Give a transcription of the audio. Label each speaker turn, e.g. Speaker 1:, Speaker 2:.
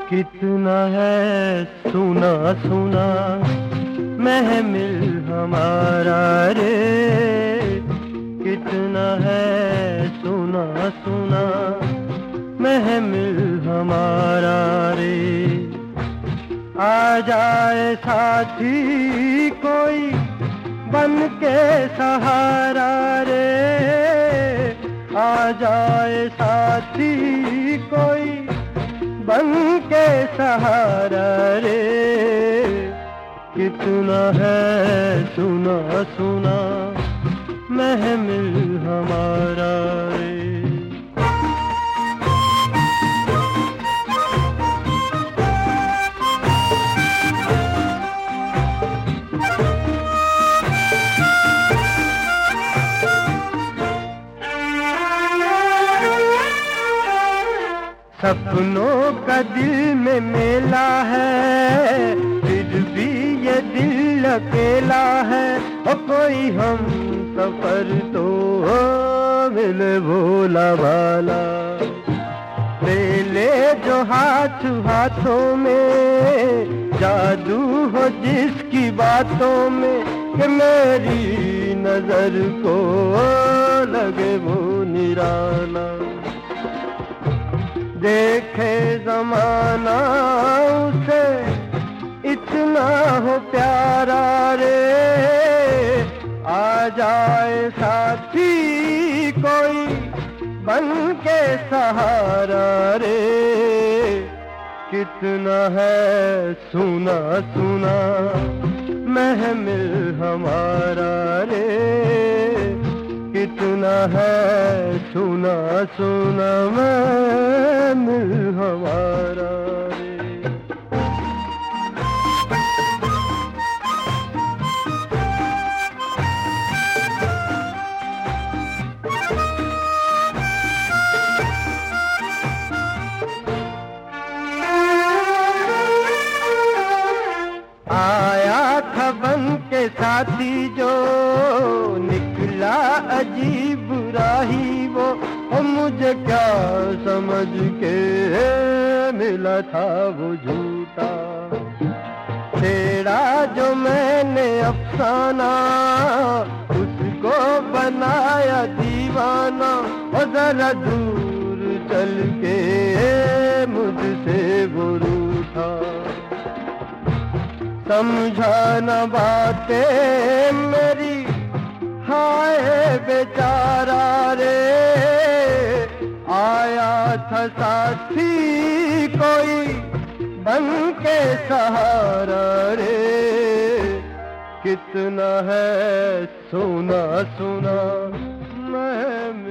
Speaker 1: कितना है सुना सुना महमिल हमारा रे, कितना है सुना सुना महमिल हमारा रे। आ जाए साथी कोई बन के सहारा रे, आ जाए साथी कोई बन के सहारा रे। कितना है सुना सुना महमिल हमारा रे। सपनों का दिल में मेला है, फिर भी ये दिल अकेला है। और कोई हम सफर तो मिले भोला भाला, ले ले जो हाथ हाथों में, जादू हो जिसकी बातों में, कि मेरी नजर को लगे वो निराला। देखे जमाना उसे इतना हो प्यारा रे, आ जाए साथी कोई बन के सहारा रे। कितना है सुना सुना महमिल हमारा रे, कितना है सुना सुना महमिल हमारा रे। आया था बन के साथी जो, निकला अजीब राही वो। और मुझे क्या समझ के मिला था वो झूठा, छेड़ा जो मैंने अफसाना, उसको बनाया दीवाना। और जरा दूर चल के मुझसे वो रूठा, समझा न बातें मेरी, हाय बेचारा रे। आया था साथी कोई बन के सहारा रे। कितना है सुना सुना मैं